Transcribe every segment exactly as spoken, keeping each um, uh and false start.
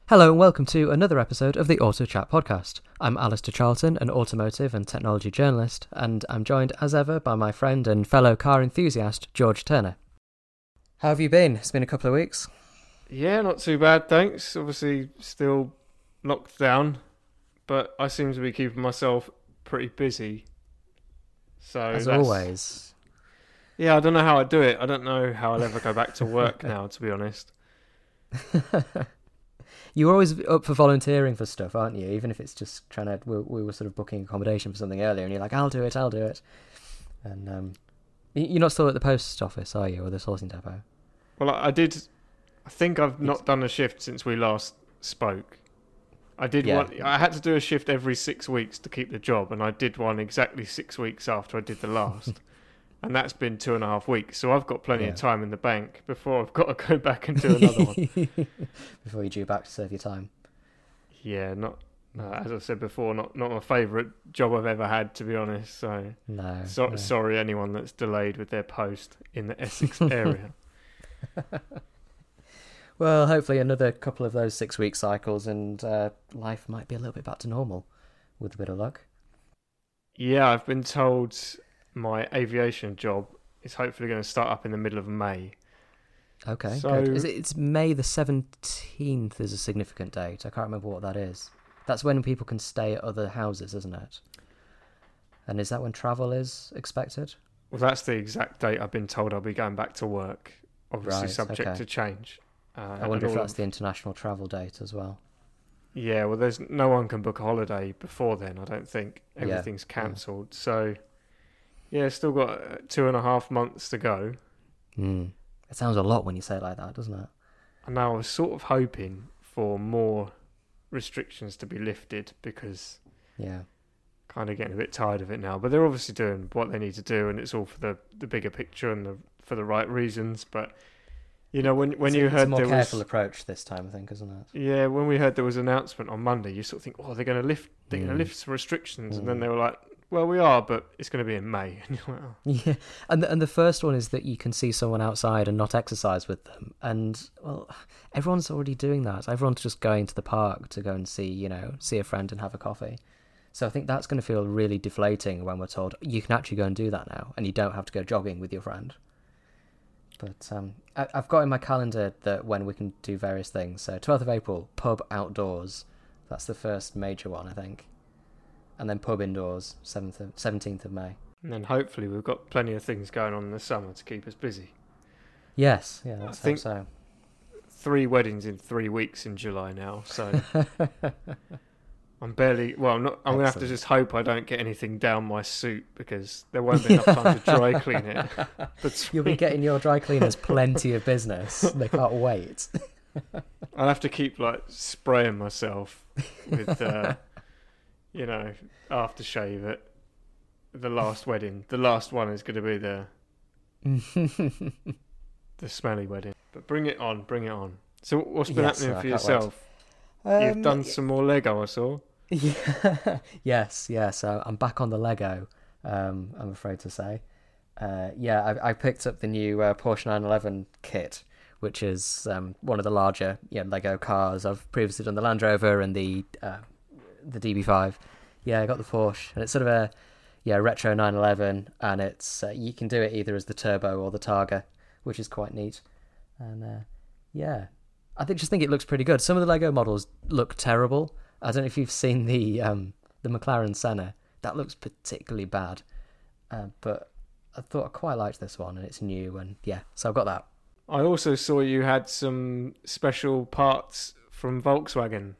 Hello and welcome to another episode of the Auto Chat podcast. I'm Alistair Charlton, an automotive and technology journalist, and I'm joined as ever by my friend and fellow car enthusiast, George Turner. How have you been? It's been a couple of weeks. Yeah, not too bad, thanks. Obviously still locked down, but I seem to be keeping myself pretty busy. So As that's, always. Yeah, I don't know how I do it. I don't know how I'll ever go back to work now, to be honest. You're always up for volunteering for stuff, aren't you? Even if it's just trying to... We, we were sort of booking accommodation for something earlier, and you're like, I'll do it, I'll do it. And um, you're not still at the post office, are you, or the sourcing depot? Well, I, I did... I think I've not done a shift since we last spoke. I did Yeah. one... I had to do a shift every six weeks to keep the job, and I did one exactly six weeks after I did the last. And that's been two and a half weeks, so I've got plenty Yeah. of time in the bank before I've got to go back and do another one. Before you due back to serve your time. Yeah, not uh, as I said before, not not my favourite job I've ever had, to be honest. So, No. so no. sorry anyone that's delayed with their post in the Essex area. Well, hopefully another couple of those six-week cycles and uh, life might be a little bit back to normal, with a bit of luck. Yeah, I've been told my aviation job is hopefully going to start up in the middle of May. Okay, So- good. Is it, it's May the seventeenth is a significant date. I can't remember what that is. That's when people can stay at other houses, isn't it? And is that when travel is expected? Well, that's the exact date I've been told I'll be going back to work. Obviously, Right, subject okay. to change. Uh, I wonder and if all that's of- the international travel date as well. Yeah, well, there's no one can book a holiday before then. I don't think Yeah, everything's yeah. cancelled. So, yeah, still got uh, two and a half months to go. Hmm. It sounds a lot when you say it like that, doesn't it? And now I was sort of hoping for more restrictions to be lifted because Yeah. kind of getting a bit tired of it now. But they're obviously doing what they need to do, and it's all for the, the bigger picture and the, for the right reasons. But you know, when when It's a- you it's heard a more there careful was approach this time, I think, isn't it? yeah, when we heard there was an announcement on Monday, you sort of think, oh, they're going to lift they're going Mm. to lift some restrictions, and then Mm. they were like, well, we are, but it's going to be in May. And you're like, oh. Yeah, and the, and the first one is that you can see someone outside and not exercise with them, and well, everyone's already doing that. Everyone's just going to the park to go and see, you know, see a friend and have a coffee. So I think that's going to feel really deflating when we're told you can actually go and do that now, and you don't have to go jogging with your friend. But um, I, I've got in my calendar that when we can do various things. So twelfth of April, pub outdoors. That's the first major one, I think. And then pub indoors, seventh of, seventeenth of May. And then hopefully we've got plenty of things going on in the summer to keep us busy. Yes, yeah, let's think- hope Three weddings in three weeks in July now, so so. I'm barely. Well, I'm not. I'm gonna have to Excellent. just hope I don't get anything down my suit because there won't be enough time to dry clean it. But You'll be getting your dry cleaners plenty of business. They can't wait. I'll have to keep like spraying myself with, uh, you know, aftershave at the last wedding. The last one is going to be the the smelly wedding. But bring it on, bring it on. So what's been Yes, happening I for can't yourself? Um, You've done some more Lego, I saw. Yeah. Yes, yeah. So I'm back on the Lego. Um, I'm afraid to say. Uh, yeah, I, I picked up the new uh, Porsche nine eleven kit, which is um, one of the larger yeah, Lego cars. I've previously done the Land Rover and the uh, the D B five. Yeah, I got the Porsche, and it's sort of a yeah retro nine eleven, and it's uh, you can do it either as the Turbo or the Targa, which is quite neat. And uh, yeah, I think just think it looks pretty good. Some of the Lego models look terrible. I don't know if you've seen the um, the McLaren Senna. That looks particularly bad, uh, but I thought I quite liked this one, and it's new, and yeah, so I've got that. I also saw you had some special parts from Volkswagen.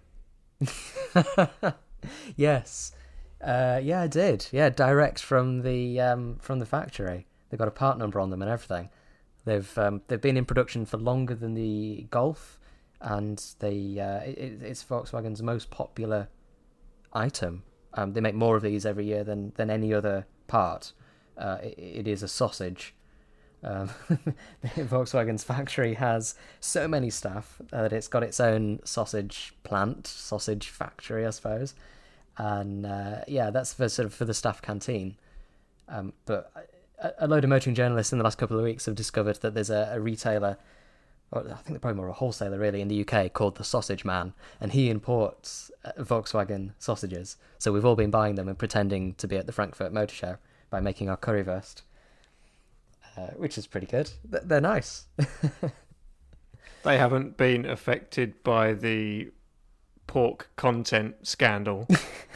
Yes, uh, yeah, I did. Yeah, direct from the um, from the factory. They've got a part number on them and everything. They've um, they've been in production for longer than the Golf, and they uh, it, it's Volkswagen's most popular item. Um, they make more of these every year than than any other part. Uh, it, it is a sausage. Um, Volkswagen's factory has so many staff that it's got its own sausage plant, sausage factory, I suppose. And uh, yeah, that's for sort of for the staff canteen. Um, but a, a load of motoring journalists in the last couple of weeks have discovered that there's a, a retailer or I think they're probably more a wholesaler really in the U K, called the Sausage Man, and he imports uh, Volkswagen sausages. So we've all been buying them and pretending to be at the Frankfurt Motor Show by making our currywurst, uh, which is pretty good. They're nice. They haven't been affected by the pork content scandal.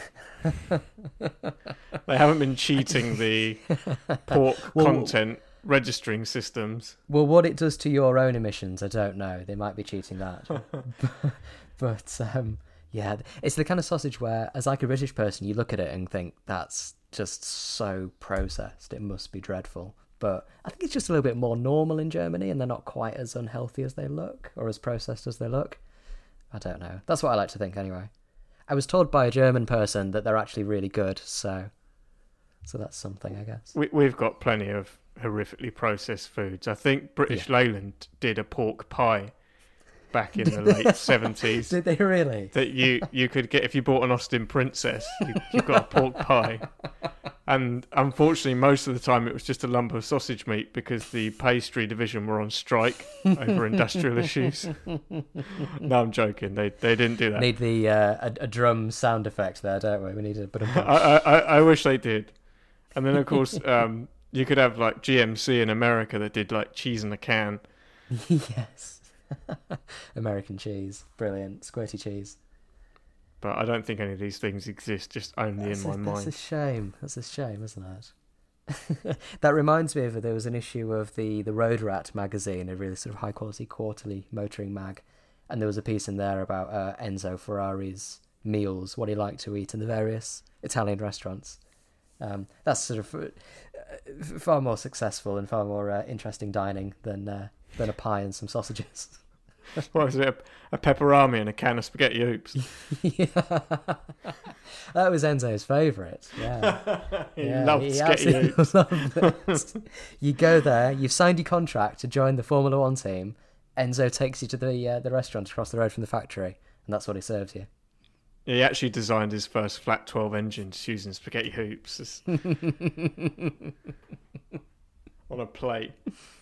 They haven't been cheating the pork well, content registering systems. Well, what it does to your own emissions, I don't know. They might be cheating that. But um, yeah, it's the kind of sausage where, as like a British person, you look at it and think that's just so processed. It must be dreadful. But I think it's just a little bit more normal in Germany, and they're not quite as unhealthy as they look, or as processed as they look. I don't know. That's what I like to think anyway. I was told by a German person that they're actually really good, so so that's something, I guess. We, we've got plenty of horrifically processed foods. I think British yeah. Leyland did a pork pie back in the late seventies. Did they really? That you, you could get, if you bought an Austin Princess, you, you got a pork pie. And unfortunately, most of the time it was just a lump of sausage meat because the pastry division were on strike over industrial issues. No, I'm joking. They they didn't do that. Need the uh, a, a drum sound effect there, don't we? We need a bit of. I, I I wish they did. And then of course um, you could have like G M C in America that did like cheese in a can. Yes, American cheese, brilliant, squirty cheese. But I don't think any of these things exist, just only that's in my a, mind. That's a shame. That's a shame, isn't it? That reminds me of, there was an issue of the, the Road Rat magazine, a really sort of high-quality quarterly motoring mag, and there was a piece in there about uh, Enzo Ferrari's meals, what he liked to eat in the various Italian restaurants. Um, that's sort of uh, far more successful and far more uh, interesting dining than uh, than a pie and some sausages. What was it? A, a pepperami and a can of spaghetti hoops. Yeah, that was Enzo's favourite. Yeah, he yeah, loved he spaghetti hoops. Loved it. You go there, you've signed your contract to join the Formula One team. Enzo takes you to the uh, the restaurant across the road from the factory, and that's what he serves you. He actually designed his first flat twelve engines using spaghetti hoops on a plate.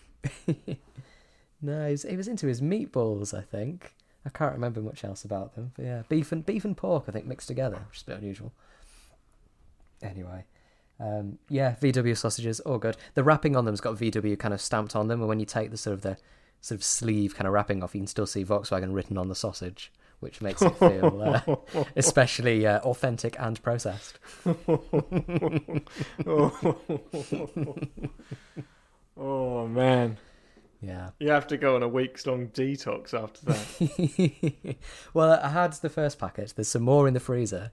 No, he was, he was into his meatballs, I think. I can't remember much else about them. But yeah, beef and beef and pork, I think, mixed together, which is a bit unusual. Anyway, um, yeah, V W sausages, all good. The wrapping on them's got V W kind of stamped on them, and when you take the sort of the sort of sleeve kind of wrapping off, you can still see Volkswagen written on the sausage, which makes it feel uh, especially uh, authentic and processed. Oh, man. Yeah. You have to go on a week's long detox after that. Well, I had the first packet. There's some more in the freezer.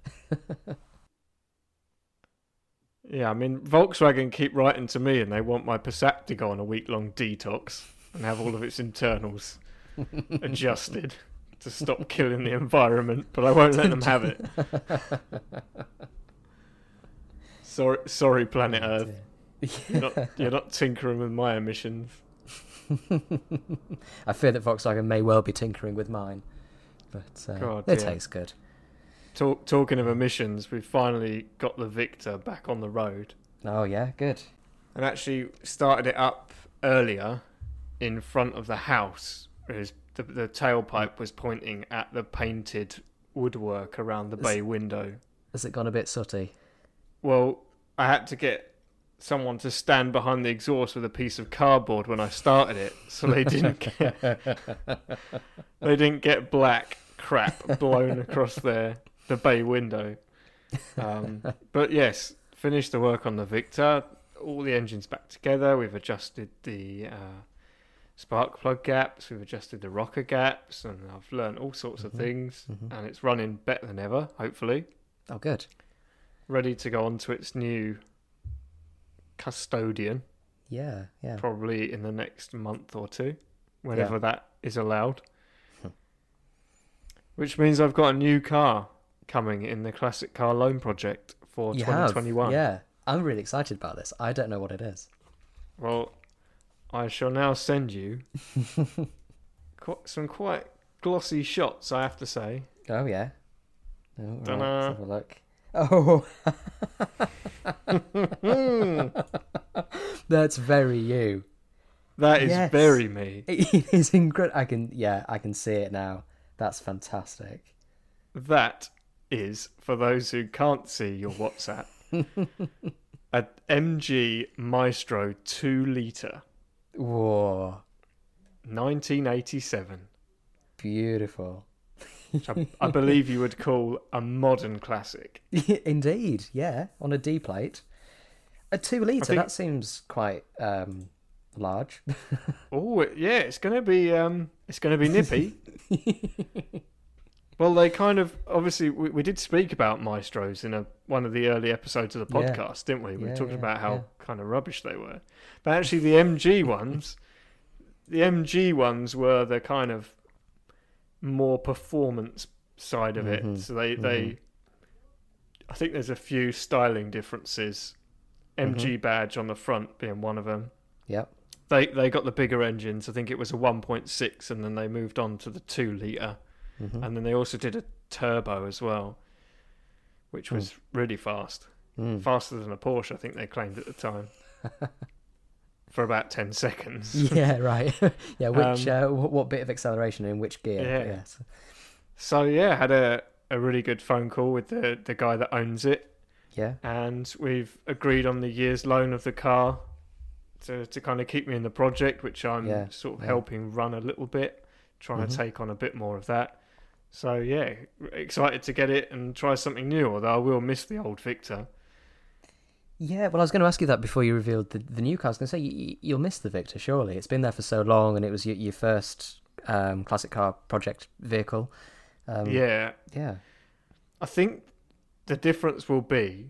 Yeah, I mean, Volkswagen keep writing to me and they want my Passat to go on a week long detox and have all of its internals adjusted to stop killing the environment, but I won't let them have it. Sorry, sorry, planet Oh, Earth. You're not, you're not tinkering with my emissions. I fear that Volkswagen may well be tinkering with mine, but uh, God, it yeah. tastes good. Talk, talking of emissions, we've finally got the Victor back on the road. Oh yeah, good. And actually started it up earlier in front of the house, whereas the, the tailpipe was pointing at the painted woodwork around the bay window. Has it gone a bit sooty? Well, I had to get someone to stand behind the exhaust with a piece of cardboard when I started it, so they didn't get they didn't get black crap blown across their the bay window. Um, but yes, finished the work on the Victor. All the engines back together. We've adjusted the uh, spark plug gaps. We've adjusted the rocker gaps, and I've learned all sorts mm-hmm. of things. Mm-hmm. And it's running better than ever. Hopefully, oh good. Ready to go on to its new custodian. Yeah, yeah. Probably in the next month or two, whenever Yeah. that is allowed. Which means I've got a new car coming in the Classic Car Loan Project for You twenty twenty-one. have, yeah. I'm really excited about this. I don't know what it is. Well, I shall now send you qu- some quite glossy shots, I have to say. Oh yeah. Oh, right. Ta-da. Let's have a look. Oh, that's very you. That is Yes. very me. It is incredible. I can, yeah, I can see it now. That's fantastic. That is, for those who can't see your WhatsApp, a M G Maestro two litre, Whoa, nineteen eighty-seven. beautiful. Which I, I believe you would call a modern classic. Indeed, yeah, on a D plate. A two litre, think- that seems quite um, large. Oh, yeah, it's going to be um, it's going to be nippy. Well, they kind of obviously we, we did speak about Maestros in a one of the early episodes of the Yeah. podcast, didn't we? We Yeah, were talking yeah, about how yeah. kind of rubbish they were, but actually the M G ones, the M G ones were the kind of more performance side of Mhm, it. So they mhm. they, I think there's a few styling differences. M G badge on the front being one of them. Yep. They they got the bigger engines. I think it was a one point six, and then they moved on to the two litre. Mhm. And then they also did a turbo as well, which was really fast. Mm. Faster than a Porsche, I think they claimed at the time. For about ten seconds. Yeah, right. Yeah, which Um, uh, wh- what bit of acceleration in which gear? Yeah. Yes. So, yeah, had a, a really good phone call with the, the guy that owns it. Yeah. And we've agreed on the year's loan of the car to, to kind of keep me in the project, which I'm Yeah, sort of yeah. helping run a little bit, trying Mhm. to take on a bit more of that. So, yeah, excited to get it and try something new, although I will miss the old Victor. Yeah, well, I was going to ask you that before you revealed the, the new car. I was going to say, you, you'll miss the Victor, surely. It's been there for so long, and it was your, your first um, classic car project vehicle. Um, Yeah, Yeah. I think the difference will be,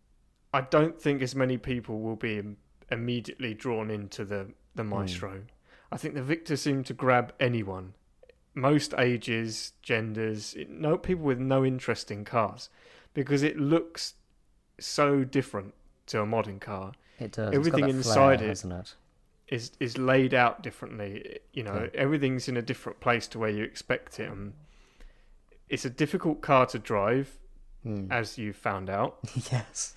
I don't think as many people will be im- immediately drawn into the, the Maestro. I think the Victor seemed to grab anyone, most ages, genders, it- no people with no interest in cars, because it looks so different to a modern car. It does. Everything it's got that inside flair, it- hasn't it? Is is laid out differently. You know, Yeah. everything's in a different place to where you expect it. And it's a difficult car to drive, Mm. as you found out. Yes.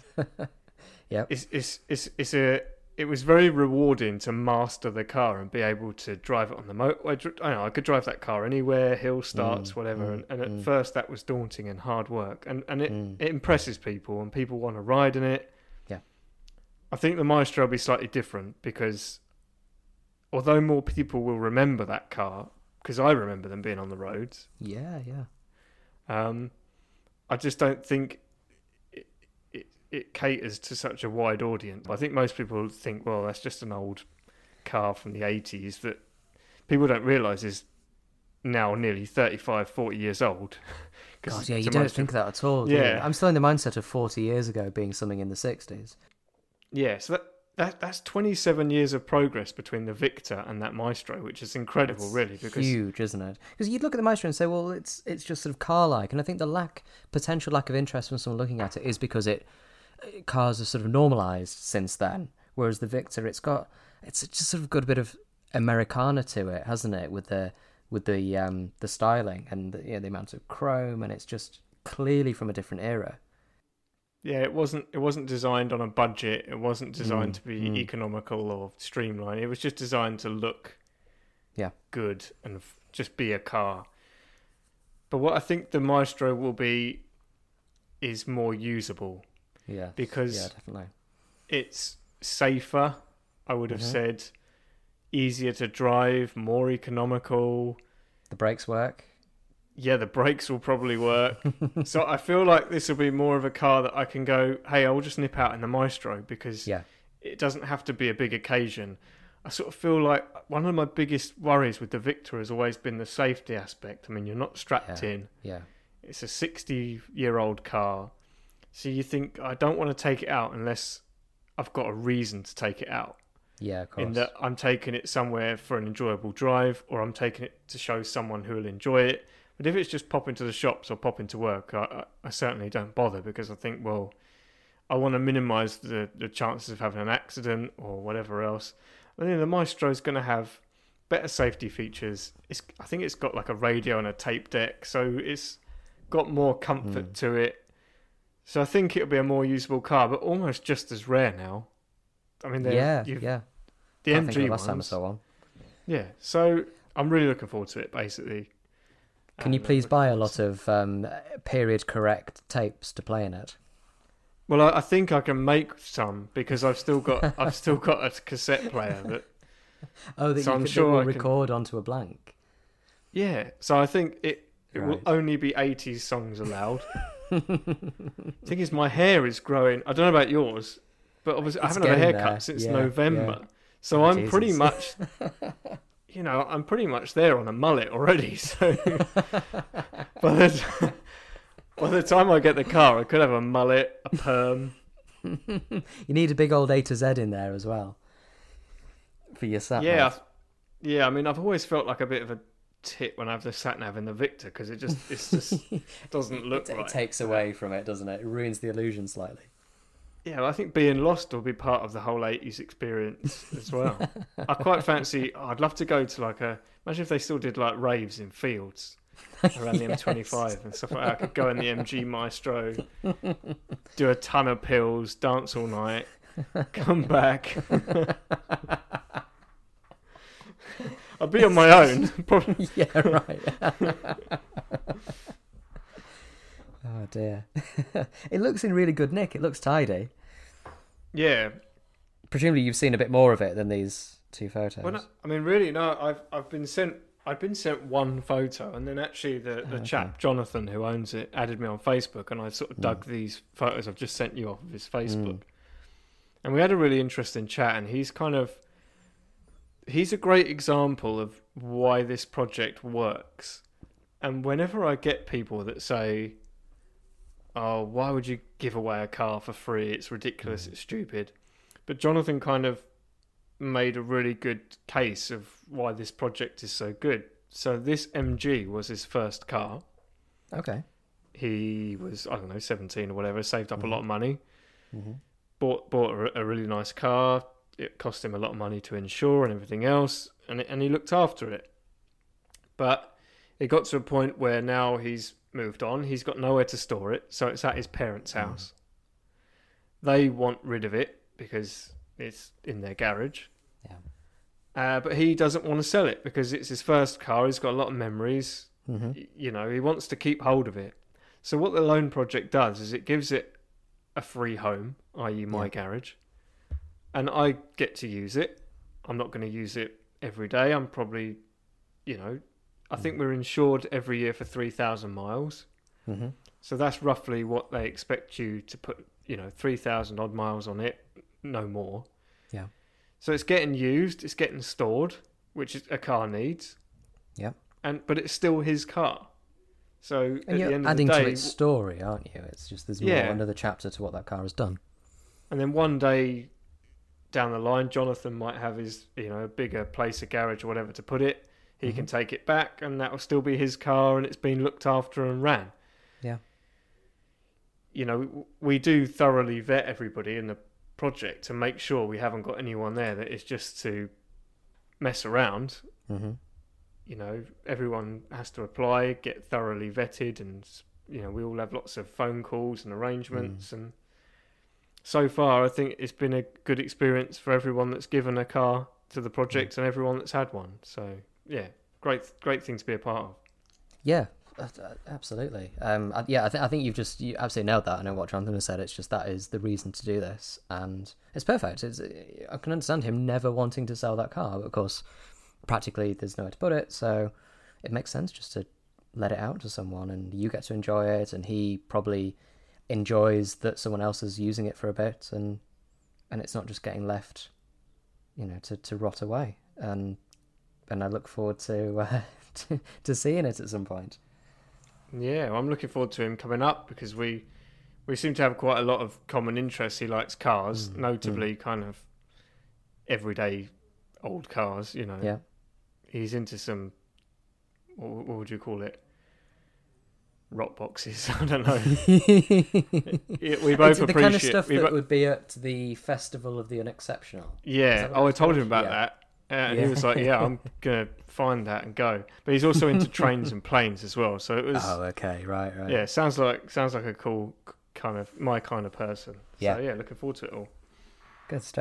It's it's it's it's a it was very rewarding to master the car and be able to drive it on the motorway. I, dr- I know I could drive that car anywhere, hill starts, Mm, whatever. mm, and, and at mm. first that was daunting and hard work, and and it, Mm. it impresses people, and people want to ride in it. Yeah. I think the Maestro will be slightly different because although more people will remember that car, because I remember them being on the roads, Yeah, yeah. um, I just don't think it, it, it caters to such a wide audience. I think most people think, well, that's just an old car from the eighties that people don't realise is now nearly thirty-five, forty years old. 'Cause God, yeah, to you don't most think people- that at all, do you? Yeah. I'm still in the mindset of forty years ago being something in the sixties. Yeah, so that, that that's twenty-seven years of progress between the Victor and that Maestro, which is incredible, It's really, because huge, isn't it? Because you'd look at the Maestro and say, well, it's it's just sort of car-like, and I think the lack, potential lack of interest from someone looking at it is because it cars have sort of normalised since then, whereas the Victor, it's got it's just sort of got a bit of Americana to it, hasn't it? With the with the um the styling and the, you know, the amount of chrome, and it's just clearly from a different era. yeah, it wasn't it wasn't designed on a budget. It wasn't designed Mm, to be mm. economical or streamlined. It was just designed to look Yeah. good and f- just be a car. But what I think the Maestro will be is more usable Yeah, because yeah, definitely. it's safer, I would have Mhm. said, easier to drive, more economical. The brakes work. Yeah, the brakes will probably work. So I feel like this will be more of a car that I can go, hey, I'll just nip out in the Maestro because Yeah, it doesn't have to be a big occasion. I sort of feel like one of my biggest worries with the Victor has always been the safety aspect. I mean, you're not strapped Yeah. in. yeah, It's a sixty-year-old car. So you think, I don't want to take it out unless I've got a reason to take it out. yeah. Of course. In that I'm taking it somewhere for an enjoyable drive, or I'm taking it to show someone who will enjoy it. But if it's just popping to the shops or popping to work, I, I, I certainly don't bother because I think, well, I want to minimise the, the chances of having an accident or whatever else. I think the Maestro is going to have better safety features. It's, I think it's got like a radio and a tape deck, so it's got more comfort Mm. to it. So I think it'll be a more usable car, but almost just as rare now. I mean, they've- yeah, you've, yeah. the Can't think of M G the last time I ones. saw one. Yeah, so I'm really looking forward to it. Basically, Can you And, uh, please looking buy a forward lot to- of um, period correct tapes to play in it? Well, I, I think I can make some because I've still got I've still got a cassette player that. Oh, that So you I'm could, sure that will I can- record onto a blank. Yeah, so I think it it will Right. only be eighties songs allowed. Thing is, my hair is growing. I don't know about yours, but obviously I It's haven't had a getting haircut there. since Yeah, November. yeah. So Oh, I'm pretty Jesus. much, you know, I'm pretty much there on a mullet already. So by the t- by the time I get the car, I could have a mullet, a perm. You need a big old A to Z in there as well for your sat Yeah, nav. I- yeah. I mean, I've always felt like a bit of a tit when I have the sat nav in the Victor because it just it's just doesn't look it, right. it takes away from it, doesn't it? It ruins the illusion slightly. Yeah, well, I think being lost will be part of the whole eighties experience as well. I quite fancy. Oh, I'd love to go to like a. Imagine if they still did like raves in fields around the Yes. M twenty-five and stuff like that. I could go in the M G Maestro, do a ton of pills, dance all night, come back. I'd be on my own. Probably. Yeah, right. Oh dear. It looks in really good nick. It looks tidy. Yeah. Presumably you've seen a bit more of it than these two photos. Well, no, I mean, really, no. I've I've been sent. I've been sent one photo, and then actually the, the Oh, okay. chap Jonathan who owns it added me on Facebook, and I sort of dug these photos I've just sent you off of his Facebook, Mm. and we had a really interesting chat. And he's kind of he's a great example of why this project works. And whenever I get people that say, "Oh, why would you give away a car for free? It's ridiculous. It's stupid," but Jonathan kind of made a really good case of why this project is so good. So this M G was his first car. Okay. He was, I don't know, seventeen or whatever, saved up Mhm. a lot of money, hmm bought bought a, a really nice car. It cost him a lot of money to insure and everything else, and it, and he looked after it. But it got to a point where now he's moved on. He's got nowhere to store it, so it's at his parents' house. They want rid of it because it's in their garage. Yeah. Uh, but he doesn't want to sell it because it's his first car. He's got a lot of memories. hmm Y- You know, he wants to keep hold of it. So what the loan project does is it gives it a free home, that is my Yeah. garage, and I get to use it. I'm not going to use it every day. I'm probably, you know, I think we're insured every year for three thousand miles. hmm So that's roughly what they expect you to put, you know, three thousand odd miles on it, no more. Yeah. So it's getting used, it's getting stored, which is, a car needs. Yep. And but it's still his car. So And at the you're end adding of the to day, its story, aren't you? It's just there's more Yeah. another chapter to what that car has done. and then one day down the line, Jonathan might have his, you know, a bigger place, a garage or whatever to put it. He can take it back, and that will still be his car, and it's been looked after and ran. Yeah. You know, we do thoroughly vet everybody in the project to make sure we haven't got anyone there that is just to mess around. hmm You know, everyone has to apply, get thoroughly vetted, and you know, we all have lots of phone calls and arrangements. And so far, I think it's been a good experience for everyone that's given a car to the project and everyone that's had one. So yeah, great, great thing to be a part of. Yeah, uh, uh, absolutely. Um, I- yeah, I, th- I think you've just you absolutely nailed that. I know what Jonathan has said. It's just that is the reason to do this, and it's perfect. It's, I can understand him never wanting to sell that car, but of course, practically there's nowhere to put it, so it makes sense just to let it out to someone, and you get to enjoy it, and he probably enjoys that someone else is using it for a bit, and and it's not just getting left, you know, to, to rot away. And and I look forward to, uh, to to seeing it at some point. Yeah, well, I'm looking forward to him coming up because we we seem to have quite a lot of common interests. He likes cars, Mm, notably kind of everyday old cars. You know, Yeah. he's into some. What, what would you call it? Rock boxes. I don't know. Yeah, we both It's the appreciate kind of stuff we that bo- would be at the Festival of the Unexceptional. Is Yeah. that what Oh, I it's told called? him about Yeah. that. Uh, and Yeah. he was like, "Yeah, I'm gonna find that and go." But he's also into trains and planes as well. So it was, Oh, okay, right, right. yeah, sounds like sounds like a cool k- kind of my kind of person. Yeah. So yeah, looking forward to it all. Good stuff.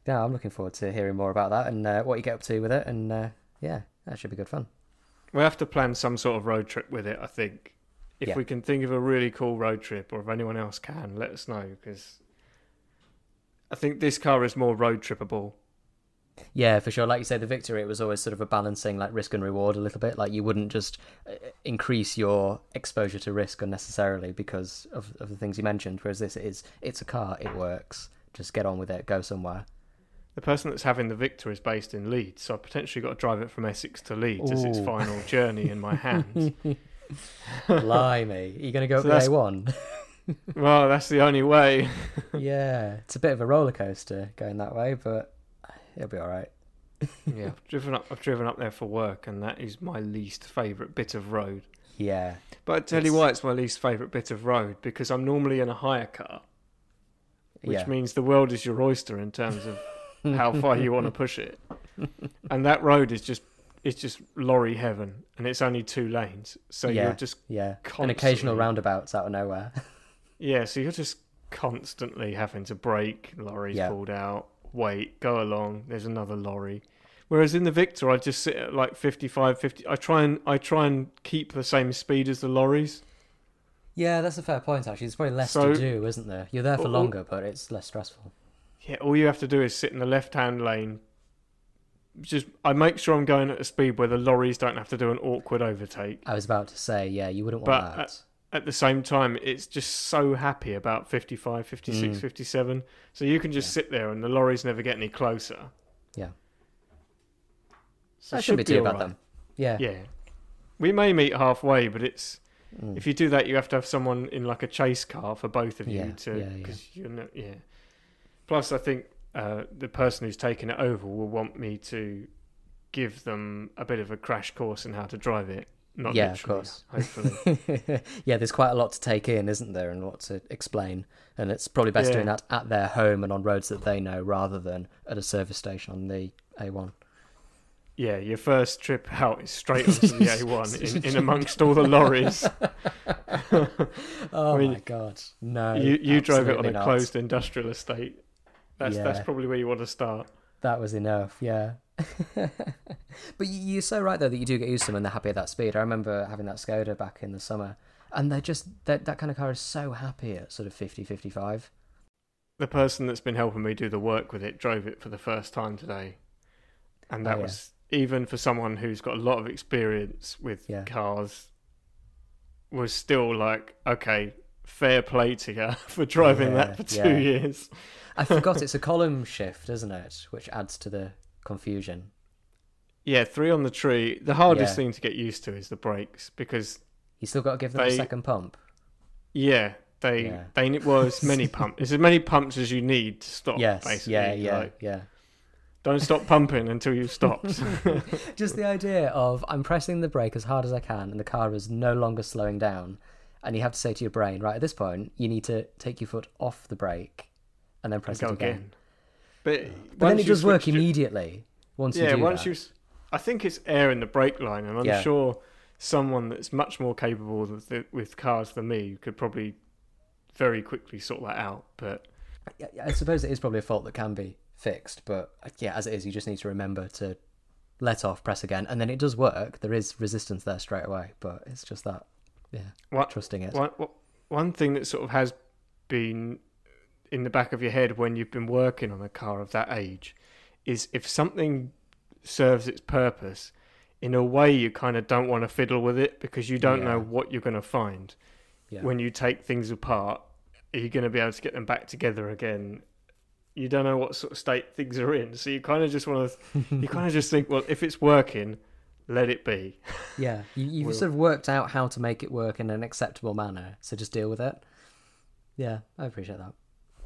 yeah, I'm looking forward to hearing more about that and uh, what you get up to with it. And uh, yeah, that should be good fun. We have to plan some sort of road trip with it, I think. If Yeah. we can think of a really cool road trip, or if anyone else can, let us know, because I think this car is more road trippable. Yeah, for sure. Like you say, the Victory, it was always sort of a balancing like risk and reward a little bit. Like you wouldn't just uh, increase your exposure to risk unnecessarily because of, of the things you mentioned. Whereas this is, it's a car, it works. Just get on with it, go somewhere. The person that's having the Victor is based in Leeds, so I potentially got to drive it from Essex to Leeds as its Ooh. final journey in my hands. Blimey, are you going to go So up that's- the A one? Well, that's the only way. Yeah, it's a bit of a roller coaster going that way, but it'll be all right. Yeah, I've driven up. I've driven up there for work, and that is my least favourite bit of road. Yeah, But I tell you It's- why it's my least favourite bit of road, because I'm normally in a hire car, which yeah. means the world is your oyster in terms of how far you want to push it. And that road is just it's just lorry heaven, and it's only two lanes, so Yeah. you're just Yeah, constantly, and occasional roundabouts out of nowhere. yeah, so you're just constantly having to brake. Lorries Yeah. pulled out, wait, go along. There's another lorry. Whereas in the Victor, I just sit at like fifty-five, fifty. I try and I try and keep the same speed as the lorries. Yeah, that's a fair point, actually. There's probably less So- to do, isn't there? You're there for Oh, oh. longer, but it's less stressful. Yeah, all you have to do is sit in the left-hand lane. Just I make sure I'm going at a speed where the lorries don't have to do an awkward overtake. I was about to say, yeah, you wouldn't want But, that. At the same time, it's just so happy about fifty-five, fifty-six, Mm. fifty-seven. So you can just Yeah. sit there and the lorries never get any closer. Yeah. So That it shouldn't be too bad alright. then. Yeah. Yeah. We may meet halfway, but it's Mm. if you do that, you have to have someone in like a chase car for both of you Yeah, to yeah, yeah. because you're not, yeah. Plus, I think uh, the person who's taking it over will want me to give them a bit of a crash course in how to drive it. Not Yeah, of literally, course. hopefully. Yeah, there's quite a lot to take in, isn't there, and a lot to explain. And it's probably best Yeah. doing that at their home and on roads that they know rather than at a service station on the A one. Yeah, your first trip out is straight onto the A one in, in amongst all the lorries. Oh I mean, my god. No. you you drove it on absolutely a not. closed industrial estate. That's that's Yeah. probably where you want to start. That was enough, yeah. But you- you're so right though that you do get used to them and they're happy at that speed. I remember having that Skoda back in the summer, and they're just that that kind of car is so happy at sort of fifty, fifty-five. The person that's been helping me do the work with it drove it for the first time today, and that Oh, yeah. was even for someone who's got a lot of experience with Yeah. cars. Was still like, okay, fair play to you for driving Yeah, that for two yeah. years. I forgot it's a column shift, isn't it? Which adds to the confusion. Yeah, three on the tree. The hardest Yeah. thing to get used to is the brakes because You still got to give them a They- second pump. yeah, they Yeah. they ne- well, as many pumps, it's as many pumps as you need to stop. Yes, basically. yeah, yeah, Like, yeah. don't stop pumping until you've stopped. Just the idea of I'm pressing the brake as hard as I can and the car is no longer slowing down, and you have to say to your brain, right, at this point, you need to take your foot off the brake and then press Go it again. again. But, But then once it you does work switched it- immediately once Yeah, you do once that. you, s- I think it's air in the brake line, and I'm Yeah. sure someone that's much more capable with, the, with cars than me could probably very quickly sort that out. But Yeah, I suppose it is probably a fault that can be fixed, but yeah, as it is, you just need to remember to let off, press again, and then it does work. There is resistance there straight away, but it's just that, yeah, What- trusting it. one, one thing that sort of has been in the back of your head when you've been working on a car of that age is if something serves its purpose, in a way you kind of don't want to fiddle with it because you don't know Yeah. what you're going to find. Yeah. When you take things apart, are you going to be able to get them back together again? You don't know what sort of state things are in, so you kind of just want to. You kind of just think, well, if it's working, let it be. Yeah, you, you've Will- sort of worked out how to make it work in an acceptable manner, so just deal with it. Yeah, I appreciate that.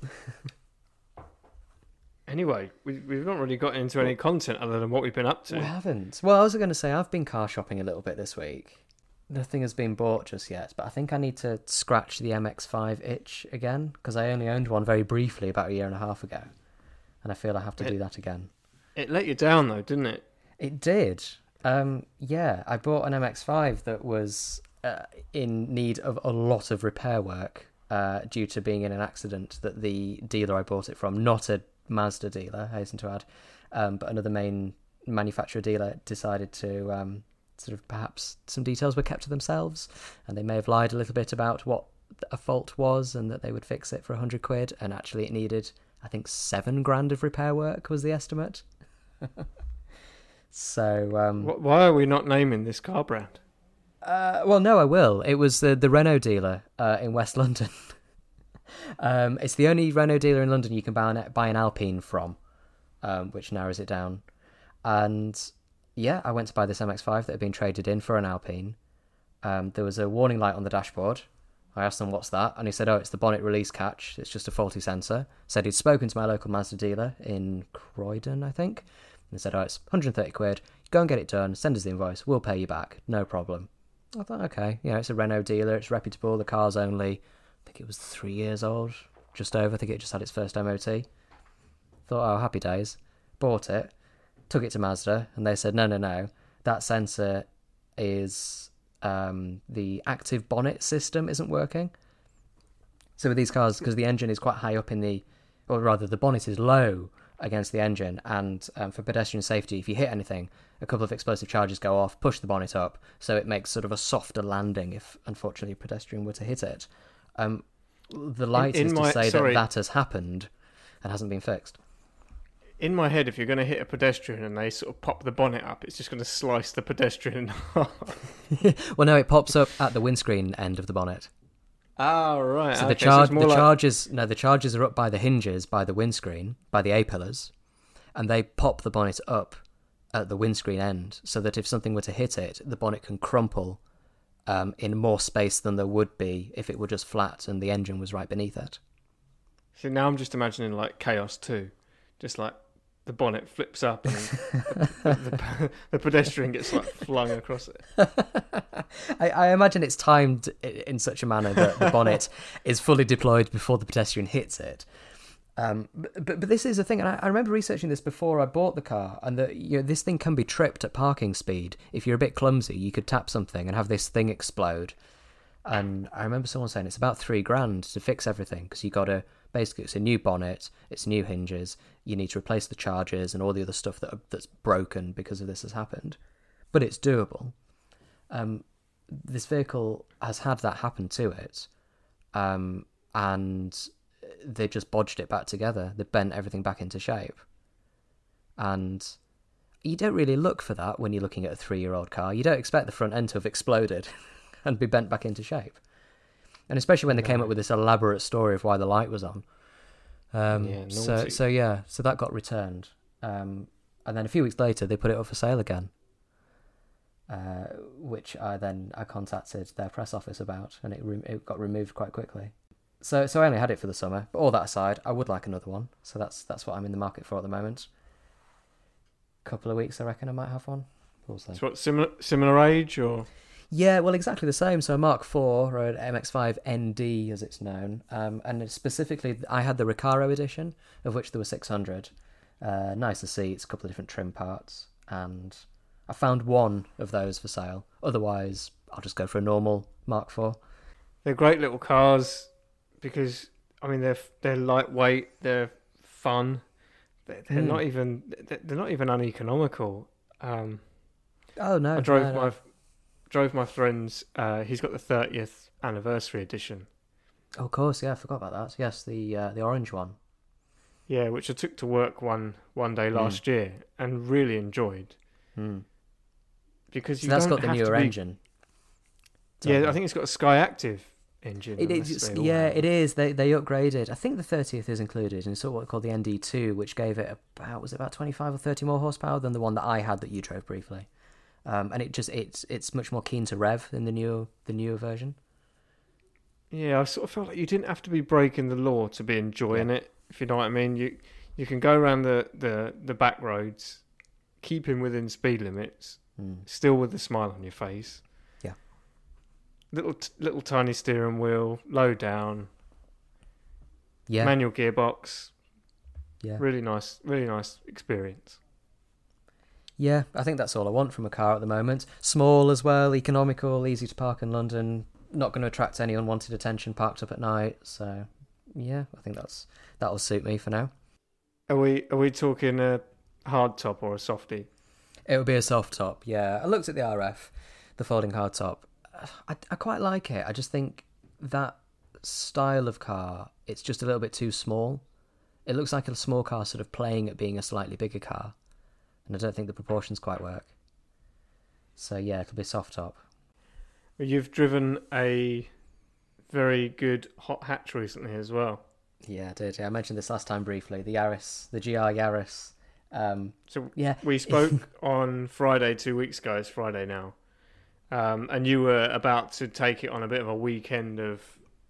Anyway, we, we've not really got into any content other than what we've been up to. We haven't. Well, I was going to say I've been car shopping a little bit this week. Nothing has been bought just yet, but I think I need to scratch the M X five itch again because I only owned one very briefly about a year and a half ago, and I feel I have to It- do that again. It let you down though, didn't it? It did. Um, yeah, I bought an M X five that was uh, in need of a lot of repair work uh, due to being in an accident that the dealer I bought it from, not a Mazda dealer, I hasten to add, um, but another main manufacturer dealer decided to um, sort of perhaps some details were kept to themselves, and they may have lied a little bit about what a fault was and that they would fix it for a hundred quid, and actually it needed, I think, seven grand of repair work was the estimate. So um, why are we not naming this car brand? Uh, well, no, I will. It was the the Renault dealer uh, in West London. um, it's the only Renault dealer in London you can buy an, buy an Alpine from, um, which narrows it down. And yeah, I went to buy this M X five that had been traded in for an Alpine. Um, there was a warning light on the dashboard. I asked them, what's that? And he said, oh, it's the bonnet release catch. It's just a faulty sensor. Said he'd spoken to my local Mazda dealer in Croydon, I think. And said, oh, it's one hundred thirty quid. Go and get it done. Send us the invoice. We'll pay you back. No problem. I thought, okay, you know, it's a Renault dealer. It's reputable. The car's only, I think it was three years old. Just over. I think it just had its first M O T. Thought, oh, happy days. Bought it. Took it to Mazda. And they said, no, no, no. That sensor is... Um, the active bonnet system isn't working. So with these cars, because the engine is quite high up in the, or rather the bonnet is low against the engine, and um, for pedestrian safety, if you hit anything, a couple of explosive charges go off, push the bonnet up, so it makes sort of a softer landing if unfortunately a pedestrian were to hit it. Um, the light in, in is my, to say sorry. that that has happened and hasn't been fixed. In my head, if you're going to hit a pedestrian and they sort of pop the bonnet up, it's just going to slice the pedestrian in half. Well, no, it pops up at the windscreen end of the bonnet. Oh, right. So okay. the, char- so the like... charges, no, the charges are up by the hinges, by the windscreen, by the A-pillars, and they pop the bonnet up at the windscreen end, so that if something were to hit it, the bonnet can crumple um, in more space than there would be if it were just flat and the engine was right beneath it. So now I'm just imagining like Chaos two, just like the bonnet flips up and the, the, the pedestrian gets like flung across it. I, I imagine it's timed in such a manner that the bonnet is fully deployed before the pedestrian hits it. Um, but, but but this is a thing, and I, I remember researching this before I bought the car, and that you know this thing can be tripped at parking speed. If you're a bit clumsy, you could tap something and have this thing explode. And I remember someone saying it's about three grand to fix everything, because you got to basically it's a new bonnet, it's new hinges, you need to replace the chargers and all the other stuff that are, that's broken because of this has happened. But it's doable. Um, this vehicle has had that happen to it, um, and they just bodged it back together. They bent everything back into shape. And you don't really look for that when you're looking at a three-year-old car. You don't expect the front end to have exploded and be bent back into shape. And especially when they came up with this elaborate story of why the light was on. Um, yeah, so, so yeah, so that got returned. Um, and then a few weeks later, they put it up for sale again. Uh, which I then I contacted their press office about, and it re- it got removed quite quickly. So so I only had it for the summer. But all that aside, I would like another one. So that's that's what I'm in the market for at the moment. Couple of weeks, I reckon I might have one. We'll see. So what, similar similar age or? Yeah, well, exactly the same. So a Mark four, or an M X five N D as it's known, um, and specifically I had the Recaro edition, of which there were six hundred. Uh, nicer seats, a couple of different trim parts, and I found one of those for sale. Otherwise, I'll just go for a normal Mark four. They're great little cars because, I mean, they're they're lightweight, they're fun, they're, they're mm. not even they're not even uneconomical. Um, oh no! I drove no, no. my drove my friend's. Uh, he's got the thirtieth anniversary edition. Oh, of course, yeah, I forgot about that. Yes, the uh, the orange one. Yeah, which I took to work one one day last mm. year and really enjoyed. Mm. Because so you that's don't got the have newer to be... engine. Yeah, I think it's got a Sky Active engine. It is, yeah, have. it is. They they upgraded. I think the thirtieth is included, and it's sort of what called the N D two, which gave it about was it about twenty-five or thirty more horsepower than the one that I had that you drove briefly. Um, and it just it's it's much more keen to rev than the newer the newer version. Yeah, I sort of felt like you didn't have to be breaking the law to be enjoying yeah. it. If you know what I mean, you you can go around the, the, the back roads, keeping within speed limits, mm. still with a smile on your face. Yeah. Little little tiny steering wheel, low down. Yeah. Manual gearbox. Yeah. Really nice, really nice experience. Yeah, I think that's all I want from a car at the moment. Small as well, economical, easy to park in London, not going to attract any unwanted attention parked up at night. So, yeah, I think that's that'll suit me for now. Are we are we talking a hard top or a softie? It would be a soft top, yeah. I looked at the R F, the folding hard top. I, I quite like it. I just think that style of car, it's just a little bit too small. It looks like a small car sort of playing at being a slightly bigger car. And I don't think the proportions quite work. So yeah, it'll be soft top. You've driven a very good hot hatch recently as well. Yeah, I did. Yeah, I mentioned this last time briefly. The Yaris, the G R Yaris. Um, So yeah, we spoke on Friday two weeks ago. It's Friday now. Um, and you were about to take it on a bit of a weekend of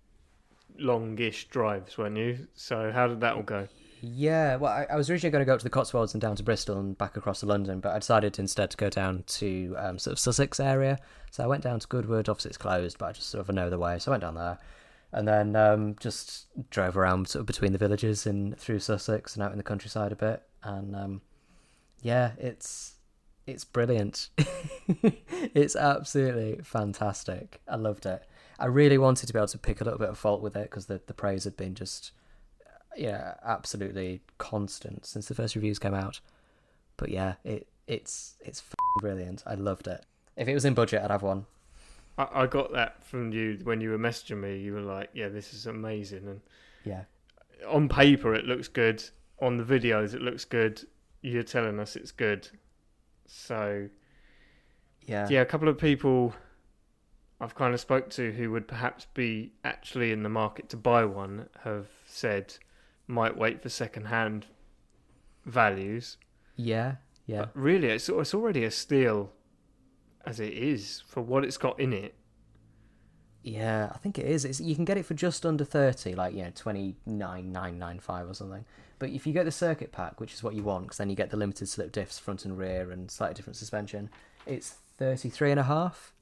longish drives, weren't you? So how did that all go? Yeah, well, I, I was originally going to go up to the Cotswolds and down to Bristol and back across to London, but I decided instead to go down to um, sort of Sussex area. So I went down to Goodwood. Obviously, it's closed, but I just sort of know the way, so I went down there, and then um, just drove around sort of between the villages and through Sussex and out in the countryside a bit. And um, yeah, it's it's brilliant. It's absolutely fantastic. I loved it. I really wanted to be able to pick a little bit of fault with it because the, the praise had been just, yeah, absolutely constant since the first reviews came out. But yeah, it it's it's f***ing brilliant. I loved it. If it was in budget, I'd have one. I, I got that from you when you were messaging me. You were like, "Yeah, this is amazing," and Yeah, on paper it looks good. On the videos it looks good. You're telling us it's good. So yeah, yeah, a couple of people I've kind of spoke to who would perhaps be actually in the market to buy one have said might wait for second-hand values. yeah, yeah. But really, it's it's already a steal as it is for what it's got in it. Yeah, I think it is. It's, you can get it for just under thirty, like, you know, twenty-nine nine ninety-five or something. But if you get the circuit pack, which is what you want, because then you get the limited slip diffs front and rear and slightly different suspension, it's thirty-three and a half.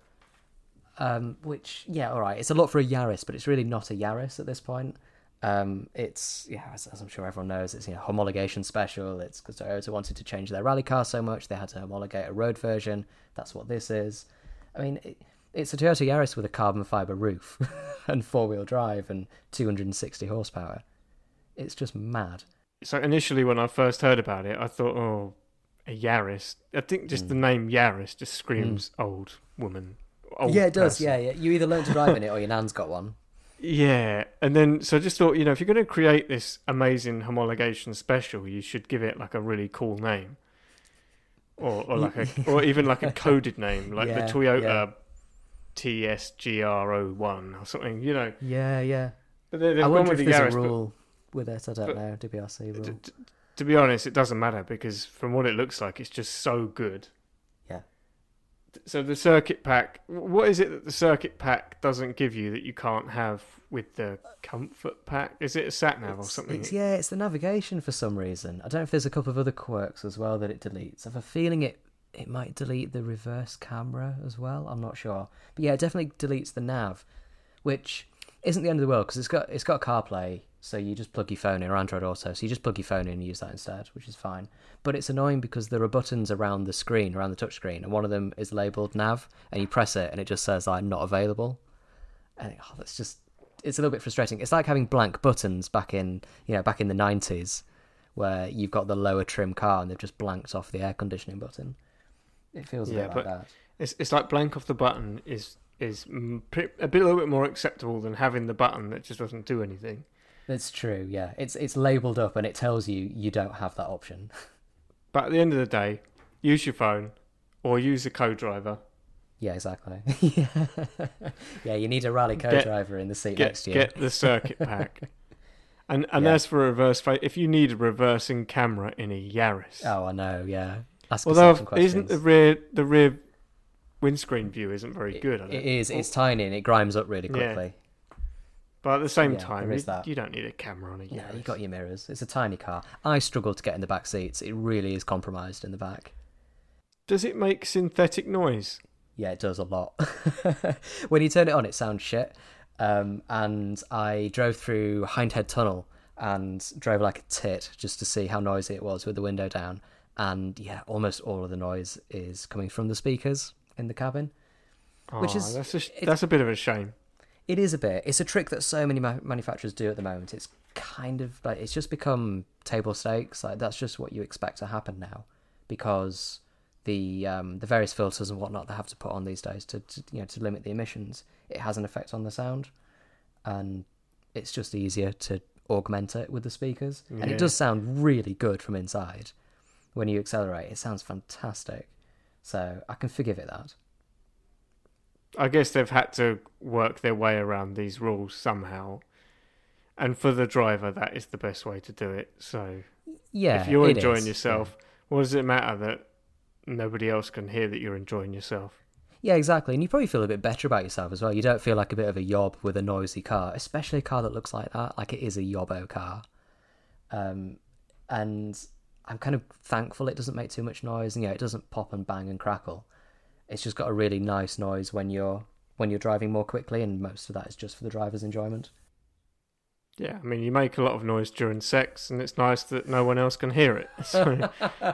Um, which, yeah, all right, it's a lot for a Yaris, but it's really not a Yaris at this point. Um, it's, yeah, as, as I'm sure everyone knows, it's, you know, homologation special. It's because Toyota wanted to change their rally car so much, they had to homologate a road version. That's what this is. I mean, it, it's a Toyota Yaris with a carbon fibre roof and four-wheel drive and two hundred sixty horsepower. It's just mad. So initially when I first heard about it, I thought, oh, a Yaris. I think just Mm. the name Yaris just screams old woman. Old Yeah, it does, person. yeah, yeah. You either learn to drive in it or your nan's got one. Yeah, and then so I just thought, you know, if you're going to create this amazing homologation special, you should give it like a really cool name, or or like a or even like a coded name, like Yeah, the Toyota yeah. T S G R zero one or something, you know. Yeah, yeah. But they, they've I gone wonder with if the there's Yaris. a but rule with it. I don't but- know. D B R C rule. t- t- to be honest, it doesn't matter because from what it looks like, it's just so good. Yeah. So the circuit pack, what is it that the circuit pack doesn't give you that you can't have with the comfort pack? Is it a sat nav or It's- something? It's, yeah, it's the navigation for some reason. I don't know if there's a couple of other quirks as well that it deletes. I have a feeling it it might delete the reverse camera as well. I'm not sure, but yeah, it definitely deletes the nav, which isn't the end of the world because it's got it's got CarPlay, so you just plug your phone in, or Android Auto, so you just plug your phone in and use that instead, which is fine. But it's annoying because there are buttons around the screen, around the touch screen, and one of them is labelled nav, and you press it and it just says like not available. And oh, that's just it's a little bit frustrating. It's like having blank buttons back in you know back in the nineties, where you've got the lower trim car and they've just blanked off the air conditioning button. It feels a Yeah, bit like but that. It's it's like blank off the button is is mm, pre- a bit a little bit more acceptable than having the button that just doesn't do anything. It's true, yeah. It's it's labelled up and it tells you you don't have that option. But at the end of the day, use your phone or use a co-driver. Yeah, exactly. yeah. yeah, you need a rally co-driver in the seat Get next to you. get the circuit pack. And and Yeah. as for reverse fa- if you need a reversing camera in a Yaris, Oh, I know, yeah. Ask although yourself some isn't the questions. rear the rear windscreen view isn't very It- good. I don't It is. It's tiny and it grinds up really Yeah. quickly. But at the same Yeah, time, there is you, that. you don't need a camera on a No, Yaris. you got your mirrors. It's a tiny car. I struggle to get in the back seats. It really is compromised in the back. Does it make synthetic noise? Yeah, it does a lot. When you turn it on, it sounds shit. Um, and I drove through Hindhead Tunnel and drove like a tit just to see how noisy it was with the window down. And yeah, almost all of the noise is coming from the speakers in the cabin. Which Aw, is- that's a, sh- it- that's a bit of a shame. It is a bit. It's a trick that so many ma- manufacturers do at the moment. It's kind of like it's just become table stakes. Like that's just what you expect to happen now, because the um, the various filters and whatnot they have to put on these days to, to you know to limit the emissions, it has an effect on the sound, and it's just easier to augment it with the speakers, yeah. And it does sound really good from inside. When you accelerate, it sounds fantastic. So I can forgive it that. I guess they've had to work their way around these rules somehow. And for the driver, that is the best way to do it. So yeah, if you're it enjoying is. yourself, yeah. What does it matter that nobody else can hear that you're enjoying yourself? Yeah, exactly. And you probably feel a bit better about yourself as well. You don't feel like a bit of a yob with a noisy car, especially a car that looks like that. Like it is a yobbo car. Um, and I'm kind of thankful it doesn't make too much noise. And yeah, it doesn't pop and bang and crackle. It's just got a really nice noise when you're when you're driving more quickly, and most of that is just for the driver's enjoyment. Yeah, I mean, you make a lot of noise during sex, and it's nice that no one else can hear it. So...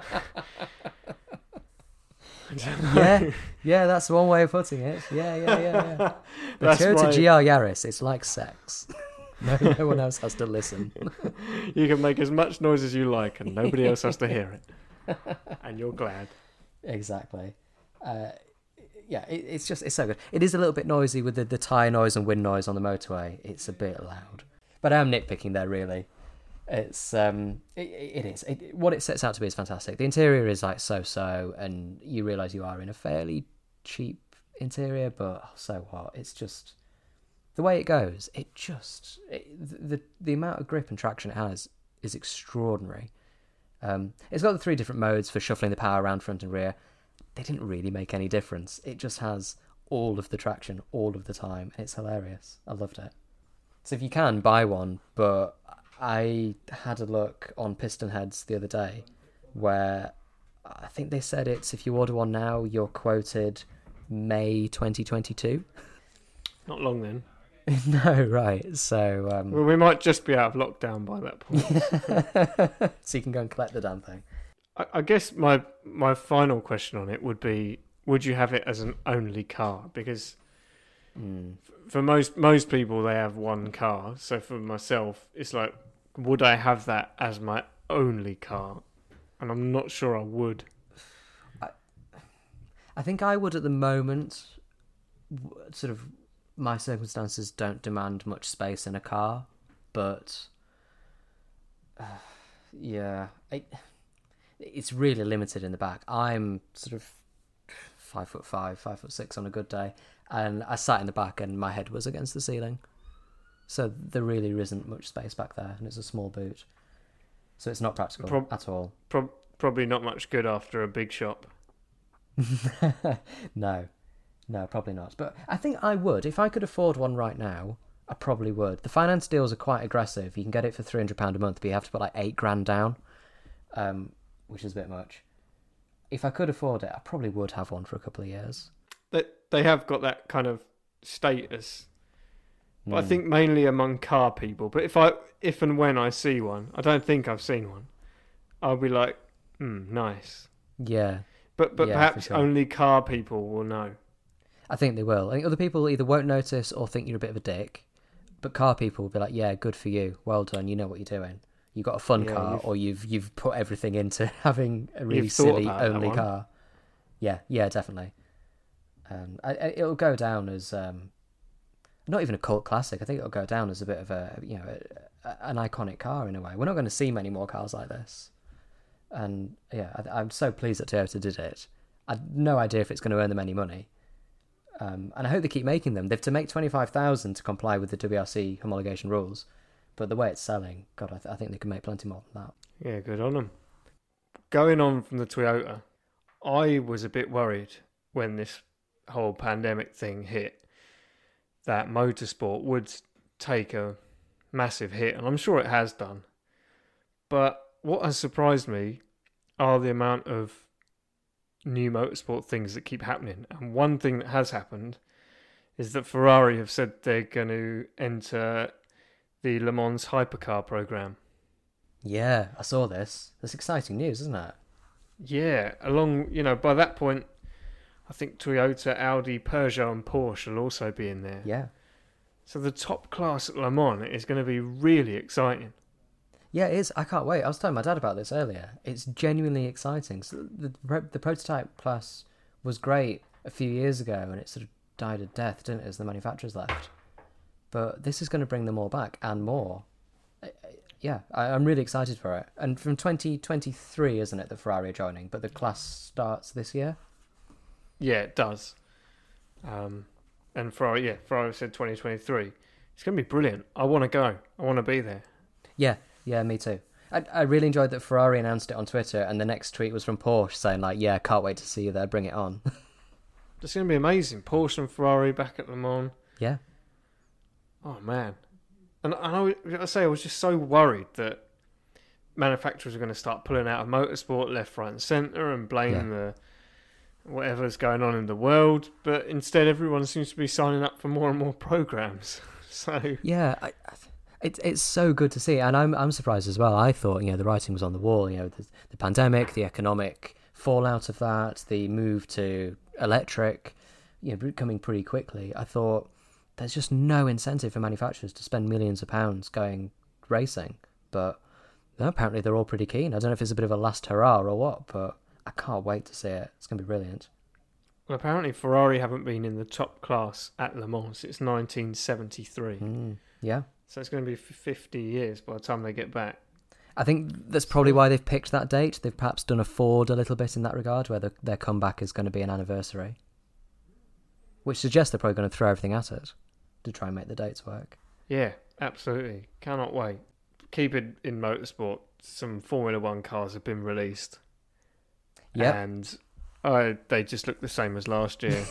yeah, yeah, that's one way of putting it. Yeah, yeah, yeah, yeah. The That's Toyota why- G R Yaris, it's like sex. No, no one else has to listen. You can make as much noise as you like, and nobody else has to hear it. And you're glad. Exactly. Uh, yeah, it, it's just it's so good. It is a little bit noisy with the, the tyre noise and wind noise on the motorway. It's a bit loud, but I am nitpicking there really. It's um, it, it is it, what it sets out to be is fantastic. The interior is like so-so, and you realise you are in a fairly cheap interior, but so what? It's just the way it goes. It just it, the the amount of grip and traction it has is extraordinary. Um, it's got the three different modes for shuffling the power around front and rear. They didn't really make any difference. It just has all of the traction all of the time, and it's hilarious. I loved it. So if you can, buy one, but I had a look on Piston Heads the other day where I think they said it's if you order one now, you're quoted May twenty twenty-two. Not long then. No, right. So um, Well, we might just be out of lockdown by that point. so you can go and collect the damn thing. I, I guess my my final question on it would be: would you have it as an only car? Because Mm. for most most people, they have one car. So for myself, it's like, would I have that as my only car? And I'm not sure I would. I, I think I would at the moment. W- Sort of, my circumstances don't demand much space in a car, but uh, yeah, it, it's really limited in the back. I'm sort of five foot five, five foot six on a good day, and I sat in the back and my head was against the ceiling. So there really isn't much space back there, and it's a small boot. So it's not practical Prob- at all. Pro- probably not much good after a big shop. No, no, probably not. But I think I would. If I could afford one right now, I probably would. The finance deals are quite aggressive. You can get it for three hundred pounds a month, but you have to put like eight grand down, um, which is a bit much. If I could afford it, I probably would have one for a couple of years. They, they have got that kind of status. But I Mm. think mainly among car people. But if I, if and when I see one, I don't think I've seen one, I'll be like, hmm, nice. Yeah, But but Yeah, for perhaps sure. only car people will know. I think they will. I think other people either won't notice or think you're a bit of a dick. But car people will be like, yeah, good for you. Well done. You know what you're doing. You've got a fun Yeah, car, you've- or you've you've put everything into having a really You've thought silly about that only one. car. Yeah, yeah, definitely. Um, I, I, it'll go down as um, not even a cult classic. I think it'll go down as a bit of a you know a, a, an iconic car in a way. We're not going to see many more cars like this. And yeah, I, I'm so pleased that Toyota did it. I had no idea if it's going to earn them any money. Um, and I hope they keep making them. They've to make twenty-five thousand to comply with the W R C homologation rules. But the way it's selling, God, I, th- I think they can make plenty more than that. Yeah, good on them. Going on from the Toyota, I was a bit worried when this whole pandemic thing hit that motorsport would take a massive hit, and I'm sure it has done. But what has surprised me are the amount of new motorsport things that keep happening. And one thing that has happened is that Ferrari have said they're going to enter the Le Mans hypercar program. Yeah, I saw this. That's exciting news, isn't it? Yeah, along, you know, by that point, I think Toyota, Audi, Peugeot and Porsche will also be in there. Yeah. So the top class at Le Mans is going to be really exciting. Yeah, it is. I can't wait. I was telling my dad about this earlier. It's genuinely exciting. So the the prototype class was great a few years ago, and it sort of died a death, didn't it, as the manufacturers left. But this is going to bring them all back and more. Yeah, I, I'm really excited for it. And from twenty twenty-three, isn't it, that Ferrari are joining? But the class starts this year? Yeah, it does. Um, and Ferrari, yeah, Ferrari said twenty twenty-three. It's going to be brilliant. I want to go. I want to be there. Yeah, yeah, me too. I, I really enjoyed that Ferrari announced it on Twitter, and the next tweet was from Porsche saying, like, yeah, can't wait to see you there, bring it on. It's going to be amazing. Porsche and Ferrari back at Le Mans. Yeah. Oh, man. And, and I, was, I say, I was just so worried that manufacturers are going to start pulling out of motorsport left, right and centre and blame Yeah. the whatever's going on in the world. But instead, everyone seems to be signing up for more and more programs. So Yeah, I, I, it's it's so good to see, and I'm I'm surprised as well. I thought, you know, the writing was on the wall. You know, the, the pandemic, the economic fallout of that, the move to electric, you know, coming pretty quickly. I thought there's just no incentive for manufacturers to spend millions of pounds going racing, but no, apparently they're all pretty keen. I don't know if it's a bit of a last hurrah or what, but I can't wait to see it. It's going to be brilliant. well, apparently Ferrari haven't been in the top class at Le Mans since nineteen seventy-three. Mm, yeah. So it's going to be fifty years by the time they get back. I think that's probably why they've picked that date. They've perhaps done a Ford a little bit in that regard, where the, their comeback is going to be an anniversary, which suggests they're probably going to throw everything at it to try and make the dates work. Yeah, absolutely. Cannot wait. Keep it in motorsport. Some Formula One cars have been released. Yep. And uh, they just look the same as last year.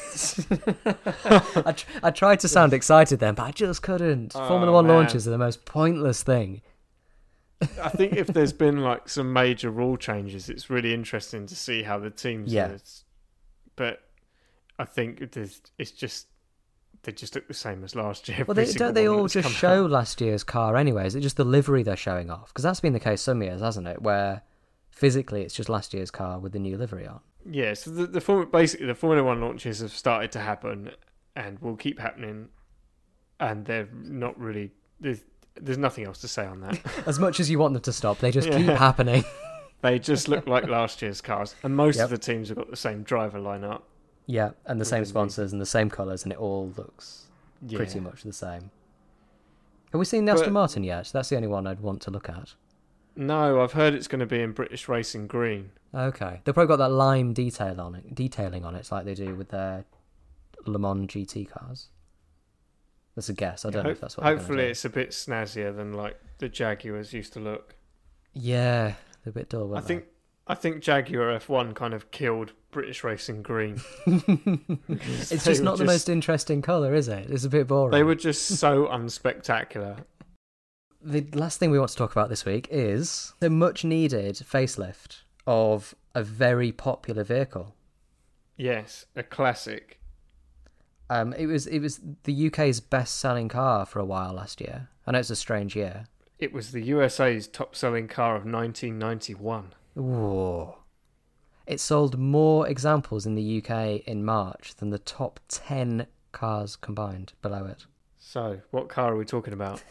I, tr- I tried to sound excited then, but I just couldn't. Oh, Formula One man. launches are the most pointless thing. I think if there's been like some major rule changes, it's really interesting to see how the teams. Yeah. Are. But I think it is, it's just they just look the same as last year. Well, Every they, single don't they one all that's just come show out. last year's car anyway? Is it just the livery they're showing off? Because that's been the case some years, hasn't it? Where physically it's just last year's car with the new livery on. Yeah, so the, the form, basically the Formula One launches have started to happen and will keep happening, and they're not really. There's, there's nothing else to say on that. As much as you want them to stop, they just Yeah. keep happening. They just look like last year's cars, and most Yep. of the teams have got the same driver lineup. Yeah, and the same Really? sponsors and the same colours, and it all looks Yeah. pretty much the same. Have we seen the Aston But- Martin yet? That's the only one I'd want to look at. No, I've heard it's going to be in British Racing Green. Okay, they've probably got that lime detail on it, detailing on it, like they do with their Le Mans G T cars. That's a guess. I don't know if that's what. they're gonna Hopefully, do. it's a bit snazzier than like the Jaguars used to look. Yeah, they're a bit dull. I Weren't think I think Jaguar F one kind of killed British Racing Green. it's They just were not the most interesting colour, is it? It's a bit boring. They were just so unspectacular. The last thing we want to talk about this week is the much needed facelift of a very popular vehicle. Yes, a classic. Um, it was it was the U K's best selling car for a while last year. I know it's a strange year. It was the U S A's top-selling car of nineteen ninety-one. Ooh. It sold more examples in the U K in March than the top ten cars combined below it. So, what car are we talking about?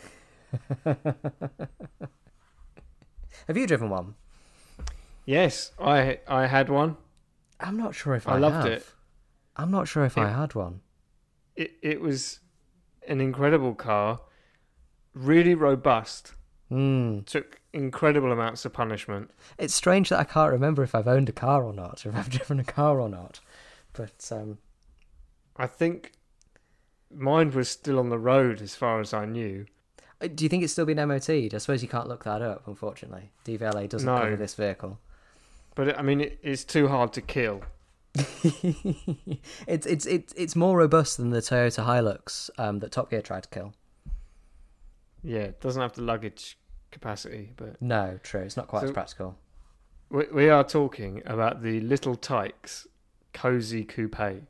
Have you driven one? Yes, I I had one. I'm not sure if I, I loved have. it. I'm not sure if It- I had one. It it was an incredible car, really robust. Mm. Took incredible amounts of punishment. It's strange that I can't remember if I've owned a car or not, or if I've driven a car or not. But um, I think mine was still on the road as far as I knew. do you think it's still been M O T'd? I suppose you can't look that up, unfortunately. D V L A doesn't No. cover this vehicle. But it, I mean, it, it's too hard to kill. it's it's it's it's more robust than the Toyota Hilux um, that Top Gear tried to kill. Yeah, it doesn't have the luggage capacity, but No, true. It's not quite So- as practical. we, we are talking about the Little Tykes Cozy Coupe.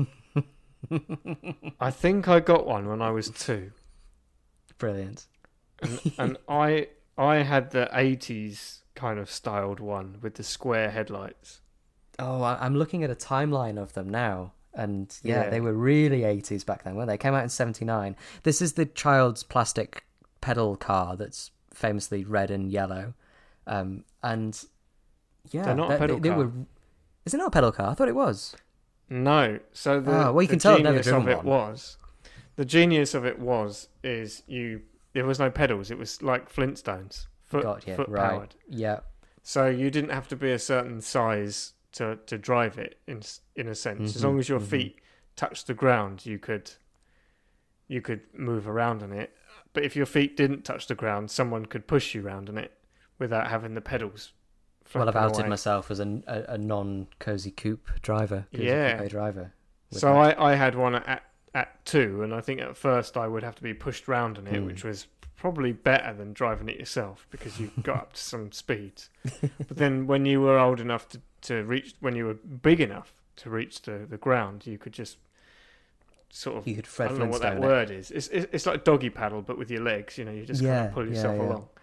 I think I got one when I was two, Brilliant. and, and I I had the eighties kind of styled one with the square headlights. Oh, I- I'm looking at a timeline of them now, And yeah, Yeah. they were really eighties back then, weren't they? Came out in seventy-nine. This is the child's plastic pedal car that's famously red and yellow. Um, and yeah, They're not a they, pedal they, they car. were. Is it not a pedal car? I thought it was. No. So the, Ah, well, you the can tell I've never genius of driven it one. was the genius of it was is you there was no pedals. It was like Flintstones, foot God, yeah, foot right. powered. Yeah. So you didn't have to be a certain size to to drive it in s- in a sense. As Mhm, long as your mhm. feet touched the ground, you could you could move around on it. But if your feet didn't touch the ground, someone could push you around on it without having the pedals. Well, I've flapping outed away. myself as a, a, a non-cozy coupe driver. Cozy Yeah. coupe driver. with So that. I, I had one at at two, and I think at first I would have to be pushed round on it, Hmm. which was probably better than driving it yourself because you got up to some speeds. But then when you were old enough to, to reach, when you were big enough to reach the, the ground, you could just sort of, You could I Fred don't know what that Flintstone it. word is. It's, it's it's like doggy paddle, but with your legs. You know, you just kind Yeah, of pull yeah, yourself yeah. along.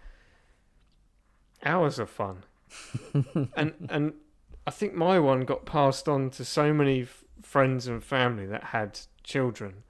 Hours of fun, and and I think my one got passed on to so many f- friends and family that had children.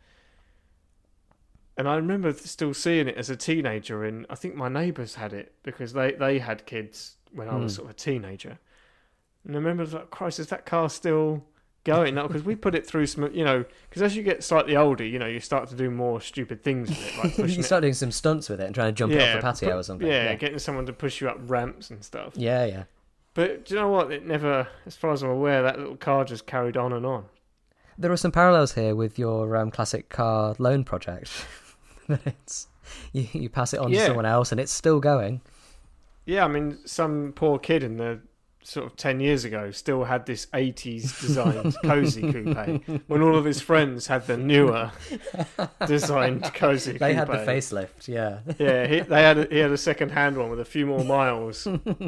And I remember still seeing it as a teenager. In I think my neighbours had it because they, they had kids when I was Hmm. sort of a teenager. And I remember like, Christ, is that car still going? No, because we put it through some, you know, because as you get slightly older, you know, you start to do more stupid things with it, like pushing You it. start doing some stunts with it and trying to jump it off the patio put- or something. Yeah, Yeah, getting someone to push you up ramps and stuff. yeah, yeah. But do you know what? It never, as far as I'm aware, that little car just carried on and on. There are some parallels here with your um, classic car loan project. it's you, you pass it on Yeah. to someone else and it's still going. Yeah, I mean, some poor kid in the sort of ten years ago still had this eighties designed cozy coupe when all of his friends had the newer designed cozy coupe. They had the facelift, yeah. Yeah, he, they had a, he had a second hand one with a few more miles.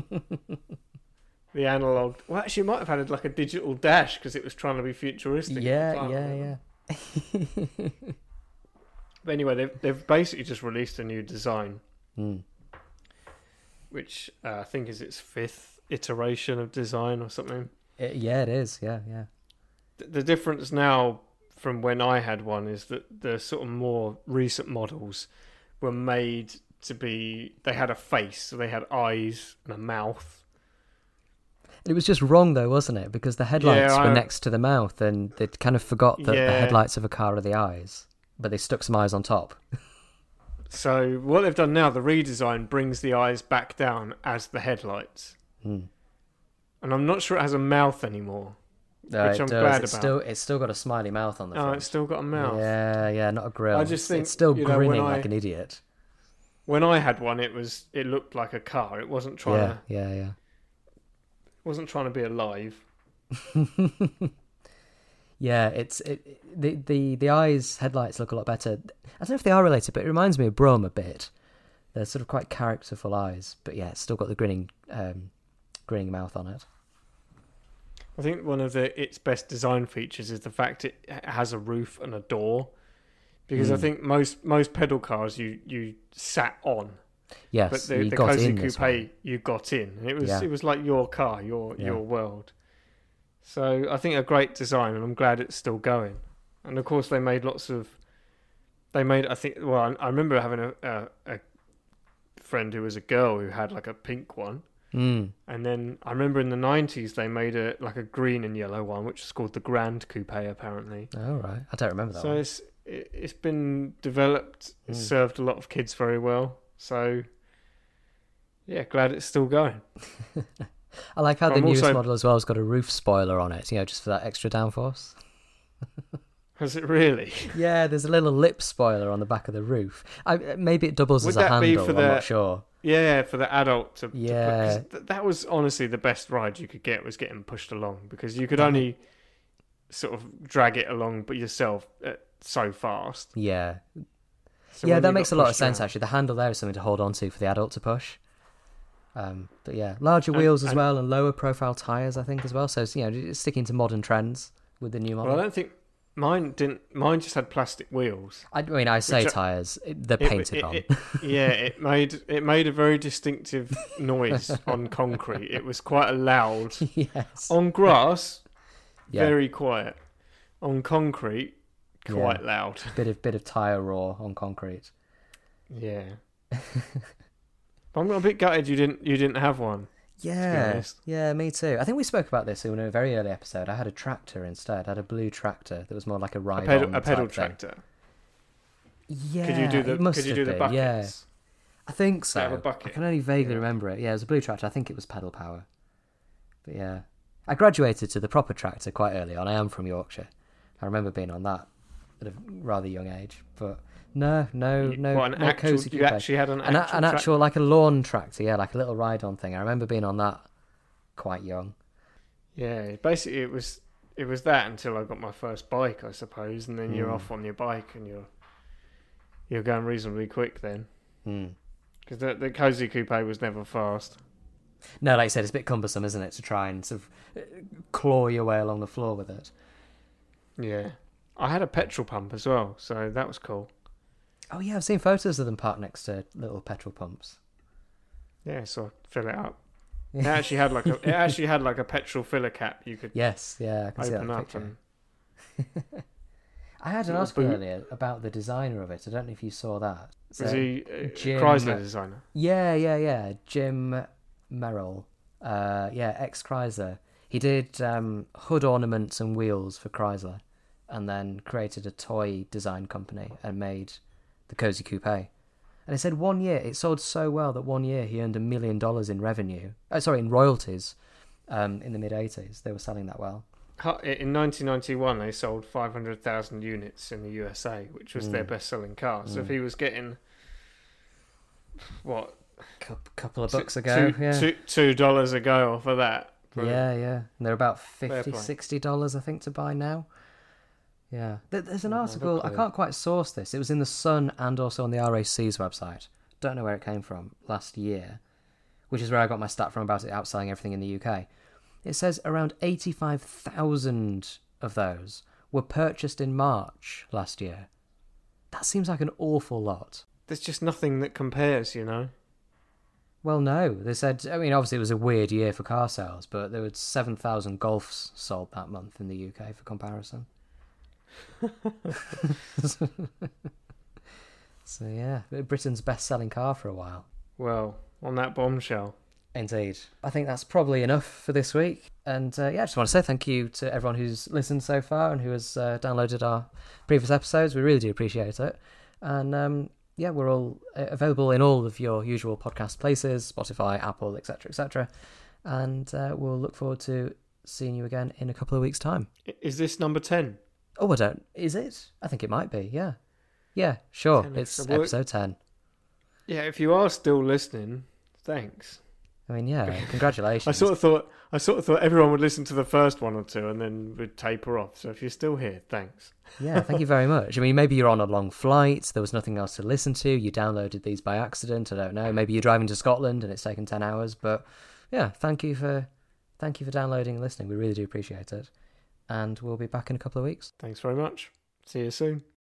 The analog. Well, actually, it might have had like a digital dash because it was trying to be futuristic. at the Yeah, time, I yeah, remember. yeah. But anyway, they've they've basically just released a new design, Mm. which uh, I think is its fifth iteration of design or something. It, yeah, it is. Yeah, yeah. Th- The difference now from when I had one is that the sort of more recent models were made to be. They had a face, so they had eyes and a mouth. It was just wrong though, wasn't it? Because the headlights Yeah, were I- next to the mouth, and they kind of forgot that the Yeah. headlights of a car are the eyes, but they stuck some eyes on top. So what they've done now, the redesign brings the eyes back down as the headlights, Mm. and I'm not sure it has a mouth anymore. No, Which it I'm does. glad it's about. Still, it's still got a smiley mouth on the Oh, front. it's still got a mouth. Yeah, yeah, not a grill. I just It's- think, it's still you know, when grinning I- like an idiot. When I had one, it was it looked like a car. It wasn't trying Yeah, to yeah, yeah. wasn't trying to be alive. Yeah, it's it, the the the eyes headlights look a lot better. I don't know if they are related, but it reminds me of Brougham a bit. They're sort of quite characterful eyes, but yeah, it's still got the grinning um, grinning mouth on it. I think one of the its best design features is the fact it has a roof and a door, because I Mm. think most most pedal cars you you sat on, Yes, but the, you the got cozy in this one. coupe you got in. And it was Yeah. it was like your car, your Yeah. your world. So I think a great design, and I'm glad it's still going. And of course they made lots of. They made I think well I, I remember having a, a a friend who was a girl who had like a pink one. Mm. And then I remember in the nineties they made a like a green and yellow one, which is called the Grand Coupe apparently. All right, I don't remember that So one. it's it, it's been developed. It's Mm. served a lot of kids very well. So yeah, glad it's still going. I like how the I'm newest also- model as well has got a roof spoiler on it, you know, just for that extra downforce. Has it really? Yeah, there's a little lip spoiler on the back of the roof. I, maybe it doubles Would as a that be handle. for I'm the- not sure. Yeah, for the adult to, to Yeah. put, 'cause th- that was honestly the best ride you could get was getting pushed along because you could only sort of drag it along, but yourself uh, so fast. Yeah, So yeah, when that you makes a got lot of pushed sense around- actually. The handle there is something to hold on to for the adult to push. Um, but yeah, larger And- wheels as and- well and lower profile tires, I think as well. So it's, you know, it's sticking to modern trends with the new Well, model. I don't think mine didn't. Mine just had plastic wheels. I, mean, I say Which I- tires; it- they're It- painted it- on. it- yeah, it made it made a very distinctive noise on concrete. It was quite a loud Yes. on grass. Yeah. Very quiet, on concrete, quite Yeah. loud. Bit of bit of tire roar on concrete. Yeah. I'm a bit gutted you didn't you didn't have one. Yeah, honest. yeah, me too. I think we spoke about this in a very early episode. I had a tractor instead. I had a blue tractor that was more like a A ride-on pedal, a pedal type thing. tractor. Yeah, Could you do the it must Could you have do the been, yeah. buckets? I think Did it have a so. bucket? I can only vaguely Yeah. remember it. Yeah, it was a blue tractor. I think it was pedal power. But yeah, I graduated to the proper tractor quite early on. I am from Yorkshire. I remember being on that at a rather young age. But no, no, You- no, what, an no actual, cozy you coupe. actually had an An, actual, a- an trac- actual like a lawn tractor, yeah, like a little ride-on thing. I remember being on that quite young. Yeah, basically it was it was that until I got my first bike, I suppose, and then you're Mm. off on your bike and you're you're going reasonably quick then, Hmm. because the the cozy coupe was never fast. No, like you said, it's a bit cumbersome, isn't it, to try and sort of uh, claw your way along the floor with it. Yeah, I had a petrol pump as well, so that was cool. Oh yeah, I've seen photos of them parked next to little petrol pumps. Yeah, so I fill it up. It actually had like a it actually had like a petrol filler cap you could Yes, yeah, I can see that open in the up picture. and I had an little article boot. earlier about the designer of it. I don't know if you saw that. So- was he a Jim- Chrysler designer? Yeah, yeah, yeah. Jim Merrill. Uh, yeah, ex Chrysler. He did um, hood ornaments and wheels for Chrysler, and then created a toy design company and made the Cozy Coupe. And it said one year it sold so well that one year he earned a million dollars in revenue. Oh, sorry, in royalties. Um, in the mid eighties, they were selling that well. Hu- In nineteen ninety-one, they sold five hundred thousand units in the U S A, which was their Mm. best-selling car. So if Mm. he was getting what Cou- couple of two- bucks ago, two, yeah. two, two dollars a go off of that. Brilliant. Yeah, yeah. And they're about Fair fifty, play. sixty dollars, I think, to buy now. Yeah. There- There's an Yeah, article, I lovely. can't quite source this. It was in The Sun and also on the R A C's website. Don't know where it came from, last year, which is where I got my stat from about it outselling everything in the U K. It says around eighty-five thousand of those were purchased in March last year. That seems like an awful lot. There's just nothing that compares, you know. Well, no. They said, I mean, obviously it was a weird year for car sales, but there were seven thousand Golfs sold that month in the U K for comparison. So, yeah, Britain's best-selling car for a while. Well, on that bombshell. Indeed. I think that's probably enough for this week. And, uh, yeah, I just want to say thank you to everyone who's listened so far and who has uh, downloaded our previous episodes. We really do appreciate it. And, um, yeah, we're all uh, available in all of your usual podcast places, Spotify, Apple, et cetera, et cetera. And uh, we'll look forward to seeing you again in a couple of weeks' time. I- Is this number ten? Oh, I don't. Is it? I think it might be, yeah. Yeah, sure. ten It's episode- episode ten. Yeah, if you are still listening, thanks. I mean, yeah, congratulations. I sort of thought I sort of thought everyone would listen to the first one or two and then would taper off. So if you're still here, thanks. Yeah, thank you very much. I mean, maybe you're on a long flight, there was nothing else to listen to, you downloaded these by accident, I don't know. Maybe you're driving to Scotland and it's taken ten hours, but yeah, thank you for thank you for downloading and listening. We really do appreciate it. And we'll be back in a couple of weeks. Thanks very much. See you soon.